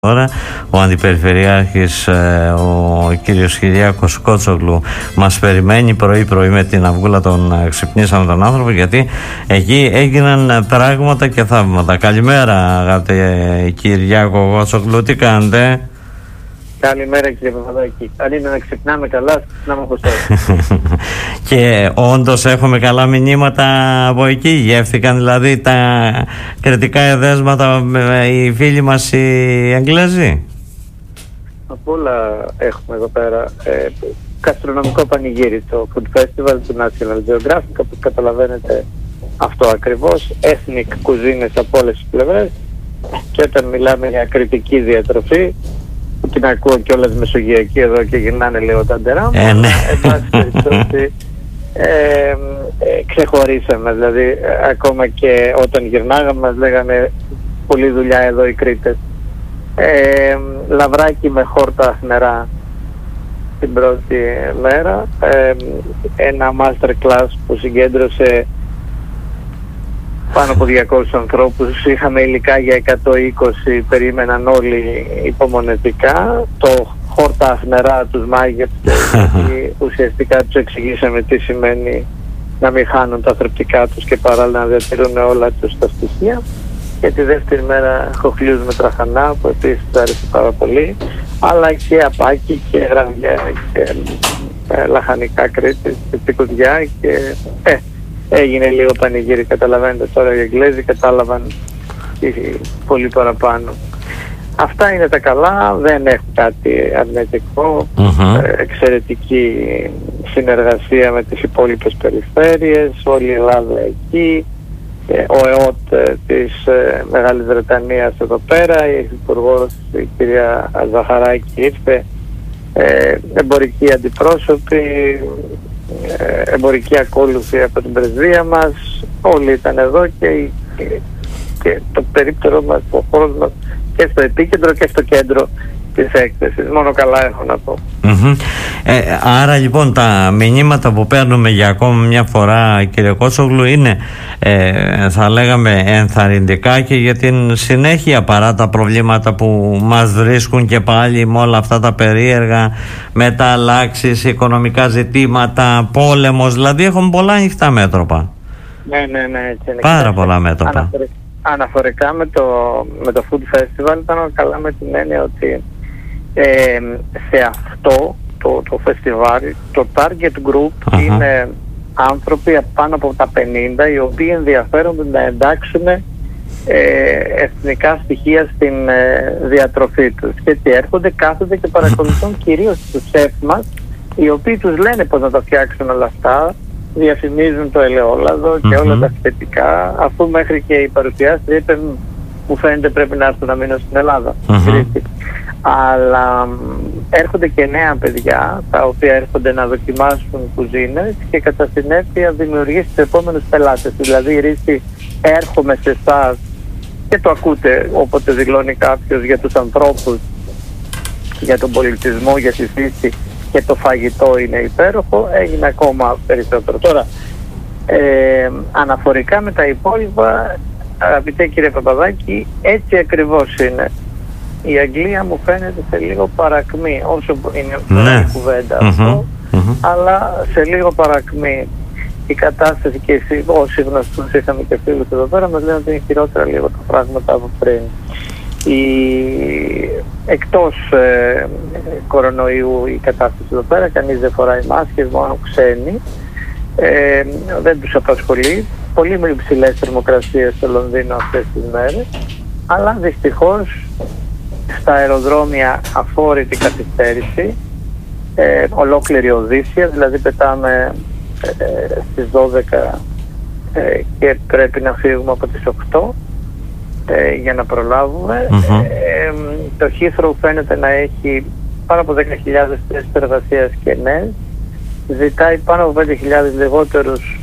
Τώρα ο Αντιπεριφερειάρχης ο κύριος Κυριάκος Κότσογλου μας περιμένει πρωί με την αυγούλα των Ξυπνήσαμε τον άνθρωπο, γιατί εκεί έγιναν πράγματα και θαύματα. Καλημέρα αγαπητέ Κυριάκο Κότσογλου, τι κάνετε? Καλημέρα κύριε Παπαδάκη. Αν είναι να ξυπνάμε καλά, ξυπνάμε όπως τώρα. Και όντως έχουμε καλά μηνύματα από εκεί. Γεύθηκαν δηλαδή τα κριτικά εδέσματα οι φίλοι μας οι Εγγλέζοι? Από όλα έχουμε εδώ πέρα. Γαστρονομικό πανηγύρι, το Food Festival του National Geographic, όπως καταλαβαίνετε αυτό ακριβώς. Ethnic κουζίνες από όλες τις πλευρές. Και όταν μιλάμε για κριτική διατροφή, που την ακούω κιόλας μεσογειακή εδώ και γυρνάνε λίγο τα ντερά μου, ναι. εν πάση περιπτώσει ξεχωρίσαμε. Δηλαδή ακόμα και όταν γυρνάγαμε μας λέγανε πολλή δουλειά εδώ οι Κρήτες. Λαβράκι με χόρτα νερά την πρώτη μέρα, ένα master class που συγκέντρωσε πάνω από 200 ανθρώπους. Είχαμε υλικά για 120, περίμεναν όλοι υπομονετικά. Το χόρτα νερά τους μάγεψε, γιατί ουσιαστικά τους εξηγήσαμε τι σημαίνει να μην χάνουν τα θρεπτικά τους και παράλληλα να διατηρούν όλα τους τα στοιχεία. Και τη δεύτερη μέρα χοχλίους με τραχανά, που επίσης άρεσε πάρα πολύ, αλλά και απάκι και γραβιά και λαχανικά Κρήτης και τσικουδιά και έγινε λίγο πανηγύρι. Καταλαβαίνετε τώρα, οι Εγγλέζοι κατάλαβαν πολύ παραπάνω. Αυτά είναι τα καλά, δεν έχω κάτι αρνητικό. Εξαιρετική συνεργασία με τις υπόλοιπες περιφέρειες, όλη η Ελλάδα εκεί, ο ΕΟΤ της Μεγάλης Βρετανίας εδώ πέρα, η υπουργός η κυρία Ζαχαράκη ήρθε, εμπορικοί αντιπρόσωποι, εμπορική ακόλουθη από την πρεσβεία μας, όλοι ήταν εδώ και το περίπτερο μας, ο χώρος μας και στο επίκεντρο και στο κέντρο της έκθεσης. Μόνο καλά έχω να πω. Άρα λοιπόν τα μηνύματα που παίρνουμε για ακόμα μια φορά, κύριε Κότσογλου, είναι θα λέγαμε ενθαρρυντικά και για την συνέχεια, παρά τα προβλήματα που μας βρίσκουν και πάλι με όλα αυτά τα περίεργα μεταλλάξεις, οικονομικά ζητήματα, πόλεμος, δηλαδή έχουμε πολλά ανοιχτά μέτωπα. Ναι, έτσι είναι. Πάρα πολλά μέτωπα. Αναφορικά με το Food Festival ήταν καλά με την έννοια ότι σε αυτό το φεστιβάλ το target group είναι άνθρωποι πάνω από τα 50, οι οποίοι ενδιαφέρονται να εντάξουν εθνικά στοιχεία στην διατροφή τους, και έτσι έρχονται, κάθονται και παρακολουθούν κυρίως τους σεφ μας, οι οποίοι τους λένε πώς να τα φτιάξουν όλα αυτά, διαφημίζουν το ελαιόλαδο και όλα τα σχετικά, αφού μέχρι και οι παρουσιάστες είπαν μου φαίνεται πρέπει να έρθω να μείνω στην Ελλάδα. Αλλά έρχονται και νέα παιδιά, τα οποία έρχονται να δοκιμάσουν κουζίνες και κατά συνέπεια δημιουργήσει τους επόμενους πελάτες. Δηλαδή η ρίση έρχομαι σε εσάς και το ακούτε όποτε δηλώνει κάποιος για τους ανθρώπους, για τον πολιτισμό, για τη φύση και το φαγητό είναι υπέροχο, έγινε ακόμα περισσότερο. Τώρα αναφορικά με τα υπόλοιπα, αγαπητέ κύριε Παπαδάκη, έτσι ακριβώς είναι. Η Αγγλία μου φαίνεται σε λίγο παρακμή, όσο είναι μια κουβέντα αυτό, αλλά σε λίγο παρακμή. Η κατάσταση, και όσοι γνωστούς είχαμε και φίλους εδώ πέρα, μας λένε ότι είναι χειρότερα λίγο τα πράγματα από πριν. Εκτός κορονοϊού η κατάσταση εδώ πέρα, κανείς δεν φοράει μάσκες, μόνο ξένοι, δεν τους απασχολεί. Πολύ με υψηλές θερμοκρασίες στο Λονδίνο αυτές τις μέρες, αλλά δυστυχώς στα αεροδρόμια αφόρητη καθυστέρηση, ολόκληρη Οδύσσια, δηλαδή πετάμε στις 12 και πρέπει να φύγουμε από τις 8 για να προλάβουμε. Το Heathrow φαίνεται να έχει πάνω από 10.000 θέσεις εργασίας κενές, ζητάει πάνω από 5.000 λιγότερους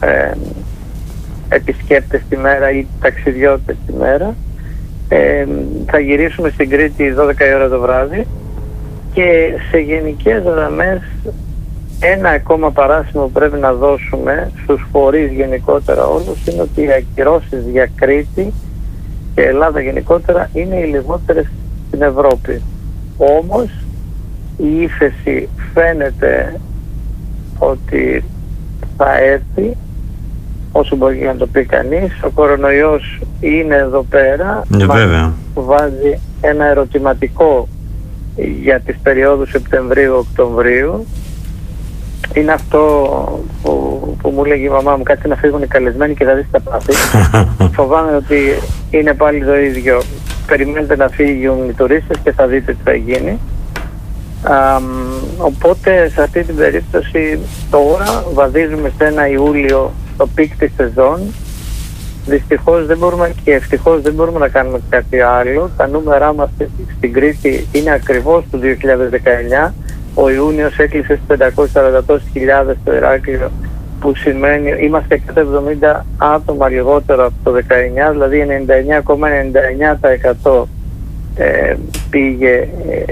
επισκέπτες τη μέρα ή ταξιδιώτες τη μέρα. Θα γυρίσουμε στην Κρήτη 12 η ώρα το βράδυ, και σε γενικές γραμμές ένα ακόμα παράσημο που πρέπει να δώσουμε στους φορείς γενικότερα όλους είναι ότι οι ακυρώσεις για Κρήτη και Ελλάδα γενικότερα είναι οι λιγότερες στην Ευρώπη. Όμως η ύφεση φαίνεται ότι θα έρθει όσο μπορεί να το πει κανείς. Ο κορονοϊός είναι εδώ πέρα, βάζει ένα ερωτηματικό για τις περιόδους Σεπτεμβρίου-Οκτωβρίου. Είναι αυτό που μου λέγει η μαμά μου, κάτσε να φύγουν οι καλεσμένοι και θα δεις τα πάθη. Φοβάμαι ότι είναι πάλι το ίδιο. Περιμένετε να φύγουν οι τουρίστες και θα δείτε τι θα γίνει. Οπότε σε αυτή την περίπτωση τώρα βαδίζουμε σε ένα Ιούλιο το πικ της σεζόν. Δυστυχώς δεν μπορούμε και ευτυχώς δεν μπορούμε να κάνουμε κάτι άλλο. Τα νούμερά μας στην Κρήτη είναι ακριβώς του 2019. Ο Ιούνιος έκλεισε στις 540.000 στο Ηράκλειο, που σημαίνει είμαστε 170 άτομα λιγότερο από το 19, δηλαδή 99,99% πήγε,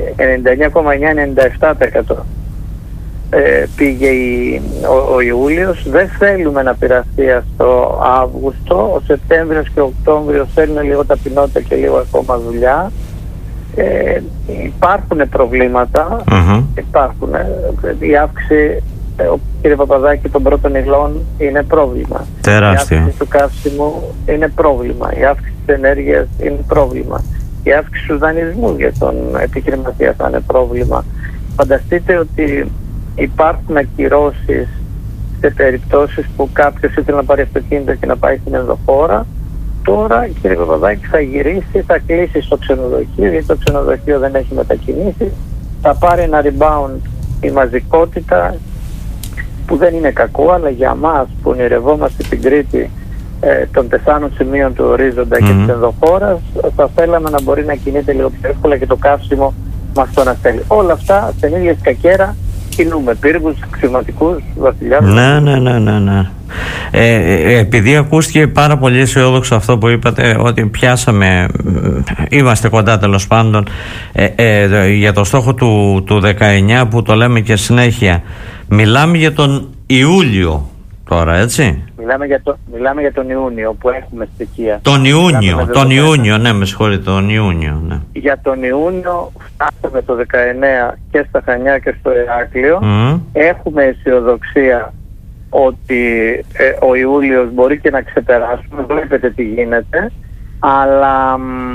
99,997% πήγε ο Ιούλιος. Δεν θέλουμε να πειραστεί αυτό Αύγουστο. Ο Σεπτέμβριος και ο Οκτώβριος θέλουν λίγο ταπεινότητα και λίγο ακόμα δουλειά. Υπάρχουν προβλήματα, υπάρχουν. Η αύξηση, κύριε Παπαδάκη, των πρώτων υλών είναι πρόβλημα. Τεράστιο. Η αύξηση του καύσιμου είναι πρόβλημα. Η αύξηση της ενέργειας είναι πρόβλημα. Η αύξηση του δανεισμού για τον επιχειρηματία θα είναι πρόβλημα. Φανταστείτε ότι υπάρχουν ακυρώσεις σε περιπτώσεις που κάποιος ήθελε να πάρει αυτοκίνητο και να πάει στην ενδοχώρα. Τώρα, κύριε Παπαδάκη, θα γυρίσει, θα κλείσει στο ξενοδοχείο, γιατί το ξενοδοχείο δεν έχει μετακινήσει. Θα πάρει ένα rebound η μαζικότητα, που δεν είναι κακό, αλλά για μας που ονειρευόμαστε στην Κρήτη των 4 σημείων του ορίζοντα και της ενδοχώρας, θα θέλαμε να μπορεί να κινείται λίγο πιο εύκολα και το καύσιμο μας το να στέλνει. Όλα αυτά στην ίδια σκακέρα κινούμε. Πύργους, αξιωματικούς, βασιλιάδες. Ναι. Επειδή ακούστηκε πάρα πολύ αισιόδοξο αυτό που είπατε, ότι πιάσαμε, είμαστε κοντά τέλος πάντων για το στόχο του 19 που το λέμε και συνέχεια, μιλάμε για τον Ιούλιο τώρα, έτσι? Μιλάμε για τον Ιούνιο που έχουμε στοιχεία. Τον Ιούνιο, ναι, με συγχωρείτε, τον Ιούνιο, ναι. Για τον Ιούνιο φτάσαμε το 19 και στα Χανιά και στο Ηράκλειο. Έχουμε αισιοδοξία ότι ο Ιούλιος μπορεί και να ξεπεράσουμε. Βλέπετε τι γίνεται. Αλλά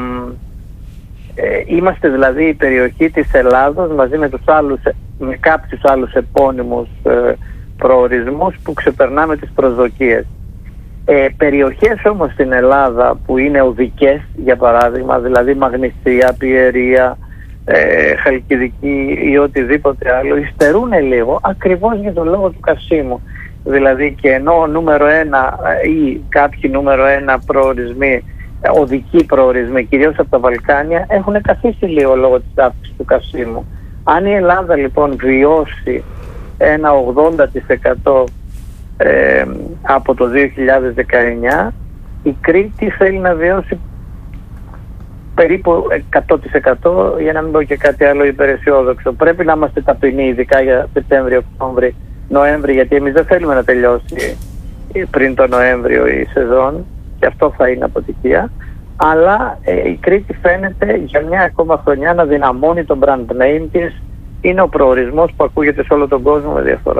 είμαστε δηλαδή η περιοχή της Ελλάδος μαζί με κάποιους άλλους επώνυμους προορισμούς που ξεπερνάμε τις προσδοκίες. Περιοχές όμως στην Ελλάδα που είναι οδικές, για παράδειγμα, δηλαδή Μαγνησία, Πιερία, Χαλκιδική ή οτιδήποτε άλλο, υστερούν λίγο ακριβώς για τον λόγο του καυσίμου. Δηλαδή, και ενώ νούμερο 1 ή κάποιοι νούμερο 1 προορισμοί, οδικοί προορισμοί, κυρίως από τα Βαλκάνια, έχουν καθίσει λίγο λόγω της αύξησης του καυσίμου. Αν η Ελλάδα λοιπόν βιώσει ένα 80% από το 2019, η Κρήτη θέλει να βιώσει περίπου 100%, για να μην πω και κάτι άλλο υπεραισιόδοξο. Πρέπει να είμαστε ταπεινοί, ειδικά για Σεπτέμβριο, Οκτώβριο, Νοέμβρη, γιατί εμείς δεν θέλουμε να τελειώσει πριν το Νοέμβριο η σεζόν, και αυτό θα είναι αποτυχία. Αλλά η Κρήτη φαίνεται για μια ακόμα χρονιά να δυναμώνει το brand name της. Είναι ο προορισμός που ακούγεται σε όλο τον κόσμο με διαφορά.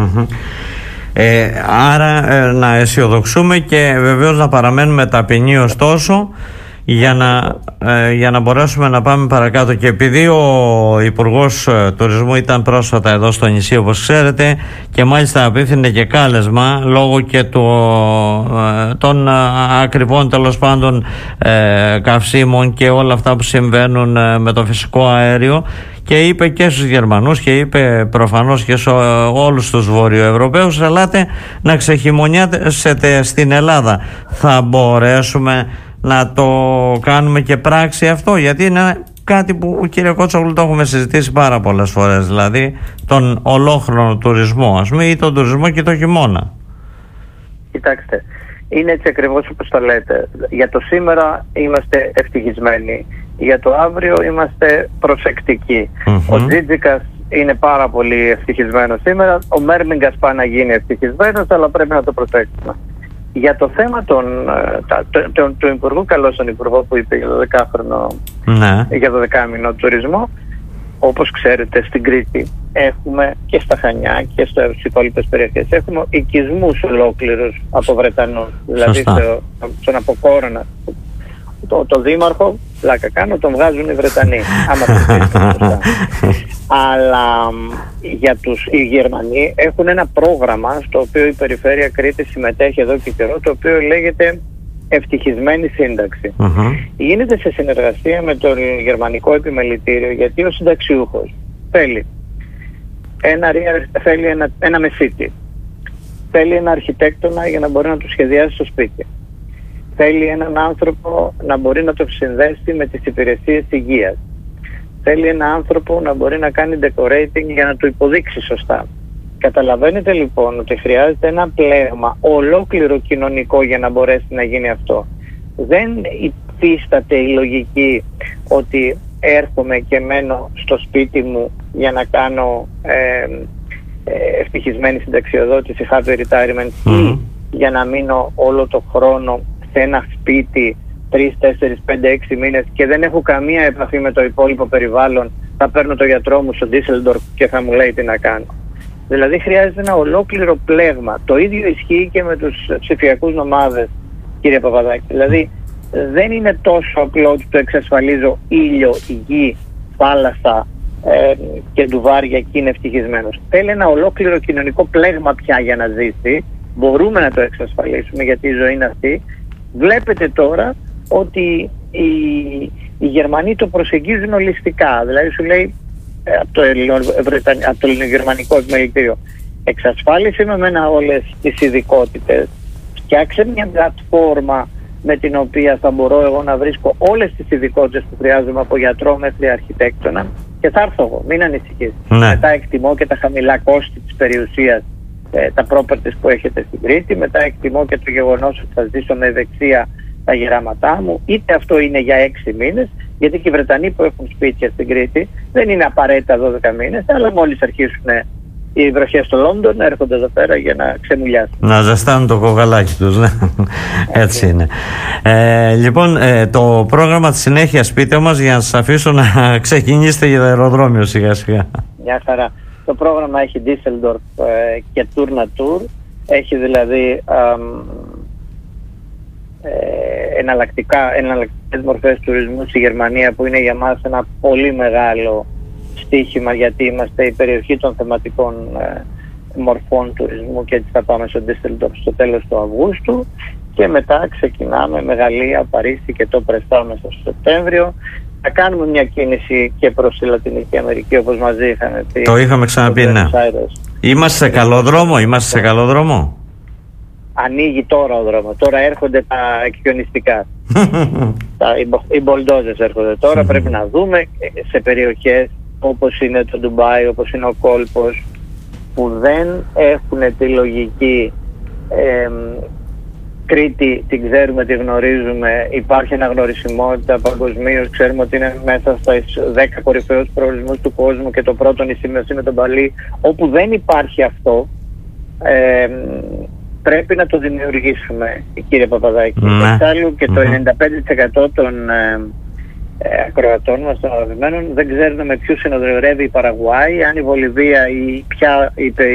Άρα να αισιοδοξούμε και βεβαίως να παραμένουμε ταπεινοί ωστόσο για να μπορέσουμε να πάμε παρακάτω. Και επειδή ο Υπουργός Τουρισμού ήταν πρόσφατα εδώ στο νησί, όπως ξέρετε, και μάλιστα απίθυνε και κάλεσμα λόγω και των ακριβών τέλος πάντων καυσίμων και όλα αυτά που συμβαίνουν με το φυσικό αέριο, και είπε και στους Γερμανούς και είπε προφανώς και σε όλους τους Βορειοευρωπαίους, ελάτε να ξεχειμονιάσετε στην Ελλάδα. Θα μπορέσουμε να το κάνουμε και πράξη αυτό? Γιατί είναι κάτι που, κύριε Κότσογλου, το έχουμε συζητήσει πάρα πολλές φορές, δηλαδή τον ολόχρονο τουρισμό, ας πούμε, ή τον τουρισμό και το χειμώνα. Κοιτάξτε, είναι έτσι ακριβώς όπως το λέτε. Για το σήμερα είμαστε ευτυχισμένοι. Για το αύριο είμαστε προσεκτικοί. Ο Τζίτζικας είναι πάρα πολύ ευτυχισμένος σήμερα. Ο Μέρμιγκας πάει να γίνει ευτυχισμένος, αλλά πρέπει να το προσέξουμε. Για το θέμα του Υπουργού, καλώς τον Υπουργό που είπε για το 10χρονο, για το 10μηνο τουρισμό, όπως ξέρετε στην Κρήτη έχουμε και στα Χανιά και στις υπόλοιπες περιοχές έχουμε οικισμούς ολόκληρους από Βρετανούς. Δηλαδή στον Αποκόρονα το δήμαρχο, πλάκα κάνω, τον βγάζουν οι Βρετανοί. Αλλά οι Γερμανοί έχουν ένα πρόγραμμα στο οποίο η Περιφέρεια Κρήτης συμμετέχει εδώ και καιρό, το οποίο λέγεται ευτυχισμένη σύνταξη. Γίνεται σε συνεργασία με το Γερμανικό Επιμελητήριο, γιατί ο συνταξιούχος θέλει ένα μεσίτη, θέλει ένα αρχιτέκτονα για να μπορεί να του σχεδιάσει το σπίτι, θέλει έναν άνθρωπο να μπορεί να το συνδέσει με τις υπηρεσίες υγείας, θέλει έναν άνθρωπο να μπορεί να κάνει decorating για να του υποδείξει σωστά. Καταλαβαίνετε λοιπόν ότι χρειάζεται ένα πλέγμα ολόκληρο κοινωνικό για να μπορέσει να γίνει αυτό. Δεν υφίσταται η λογική ότι έρχομαι και μένω στο σπίτι μου για να κάνω ευτυχισμένη συνταξιοδότηση, happy retirement, ή για να μείνω όλο το χρόνο σε ένα σπίτι 3, 4, 5, 6 μήνες και δεν έχω καμία επαφή με το υπόλοιπο περιβάλλον. Θα παίρνω το γιατρό μου στο Ντίσσελντορφ και θα μου λέει τι να κάνω. Δηλαδή χρειάζεται ένα ολόκληρο πλέγμα. Το ίδιο ισχύει και με τους ψηφιακούς νομάδες, κύριε Παπαδάκη. Δηλαδή δεν είναι τόσο απλό ότι το εξασφαλίζω ήλιο, γη, θάλασσα και ντουβάρια και είναι ευτυχισμένος. Θέλει ένα ολόκληρο κοινωνικό πλέγμα πια για να ζήσει. Μπορούμε να το εξασφαλίσουμε γιατί η ζωή είναι αυτή. Βλέπετε τώρα ότι οι Γερμανοί το προσεγγίζουν ολιστικά. Δηλαδή σου λέει από το Γερμανικό Επιμελητήριο, εξασφάλισε με μένα όλες τις ειδικότητες, φτιάξε μια πλατφόρμα με την οποία θα μπορώ εγώ να βρίσκω όλες τις ειδικότητες που χρειάζομαι, από γιατρό μέχρι αρχιτέκτονα, και θα έρθω εγώ, μην ανησυχείς. Μετά εκτιμώ και τα χαμηλά κόστη της περιουσίας, τα properties που έχετε στην Κρήτη, μετά εκτιμώ και το γεγονός ότι θα ζήσω με ευεξία τα γεράματά μου, είτε αυτό είναι για 6 μήνες, γιατί και οι Βρετανοί που έχουν σπίτια στην Κρήτη δεν είναι απαραίτητα 12 μήνες, αλλά μόλις αρχίσουν οι βροχές στο Λόντον έρχονται εδώ πέρα για να ξεμουλιάσουν. Να ζεστάνουν το κοκαλάκι τους, ναι. Έτσι είναι. Λοιπόν, το πρόγραμμα της συνέχειας πείτε μας, για να σας αφήσω να ξεκινήσετε για το αεροδρόμιο σιγά σιγά. Μια χαρά. Το πρόγραμμα έχει Düsseldorf και Tour Natur. Έχει δηλαδή εναλλακτικές μορφές τουρισμού στη Γερμανία, που είναι για μας ένα πολύ μεγάλο στοίχημα, γιατί είμαστε η περιοχή των θεματικών μορφών τουρισμού και έτσι θα πάμε στο Düsseldorf στο τέλος του Αυγούστου και μετά ξεκινάμε με Γαλλία, Παρίσι και το Πρεστά μέσα στο Σεπτέμβριο. Θα κάνουμε μια κίνηση και προς τη Λατινική Αμερική, όπως μαζί είχαμε πει. Το είχαμε ξαναπεί, ναι. Είμαστε σε καλό δρόμο, Ανοίγει τώρα ο δρόμος. Τώρα έρχονται τα εκκιονιστικά. Οι μπολντόζες έρχονται τώρα. Πρέπει να δούμε σε περιοχές όπως είναι το Ντουμπάι, όπως είναι ο κόλπος, που δεν έχουν τη λογική Κρήτη, την ξέρουμε, τη γνωρίζουμε, υπάρχει αναγνωρισιμότητα παγκοσμίως, ξέρουμε ότι είναι μέσα στα 10 κορυφαίους προορισμούς του κόσμου και το πρώτο νησί μας είναι το Μπαλί. Όπου δεν υπάρχει αυτό, πρέπει να το δημιουργήσουμε, κύριε Παπαδάκη. Εξάλλου και το 95% των ακροατών μας, των αγαπημένων, δεν ξέρουν με ποιους συνοδεύει η Παραγουάη, αν η Βολιβία ή πια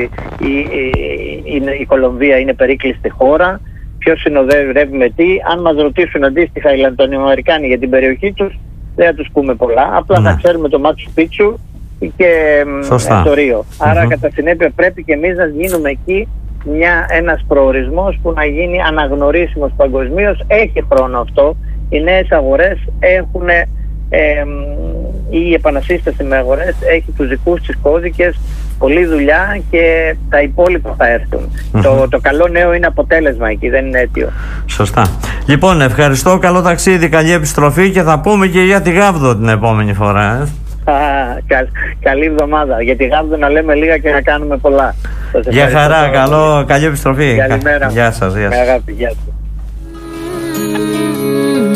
η Κολομβία είναι περίκλειστη χώρα, ποιος συνοδεύει με τι. Αν μας ρωτήσουν αντίστοιχα οι Λατινοαμερικάνοι για την περιοχή τους, δεν θα τους πούμε πολλά, απλά θα ξέρουμε το Μάτσου Πίτσου και το Ρίο. Άρα κατά συνέπεια πρέπει και εμείς να γίνουμε εκεί ένας προορισμός που να γίνει αναγνωρίσιμος παγκοσμίως. Έχει χρόνο αυτό. Οι νέες αγορές έχουν, η επανασύσταση με αγορές έχει τους δικούς της κώδικες, πολλή δουλειά και τα υπόλοιπα θα έρθουν. Το καλό νέο είναι αποτέλεσμα εκεί, δεν είναι αίτιο. Σωστά. Λοιπόν, ευχαριστώ, καλό ταξίδι, καλή επιστροφή και θα πούμε και για τη Γάβδο την επόμενη φορά. Καλή εβδομάδα. Για τη Γάβδο να λέμε λίγα και να κάνουμε πολλά. Γεια χαρά, καλή επιστροφή. Καλημέρα. Γεια σας. Με αγάπη, γεια σας.